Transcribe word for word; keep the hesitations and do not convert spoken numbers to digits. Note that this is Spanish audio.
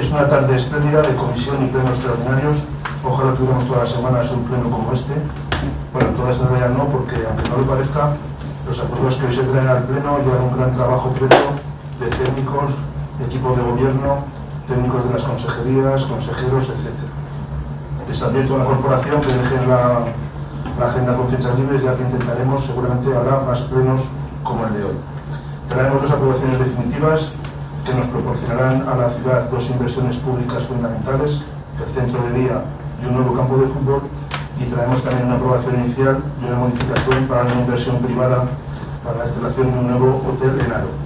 Es una tarde espléndida de comisión y plenos extraordinarios. Ojalá tuviéramos todas las semanas un pleno como este. Bueno, todas en realidad no, porque aunque no lo parezca, los acuerdos que hoy se traen al pleno llevan un gran trabajo previo de técnicos, de equipo de gobierno, técnicos de las consejerías, consejeros, etcétera. Les advierto a la corporación que dejen la, la agenda con fechas libres, ya que intentaremos, seguramente habrá más plenos como el de hoy. Traemos dos aprobaciones definitivas que nos proporcionarán a la ciudad dos inversiones públicas fundamentales, el centro de día y un nuevo campo de fútbol, y traemos también una aprobación inicial y una modificación para una inversión privada para la instalación de un nuevo hotel en Aro.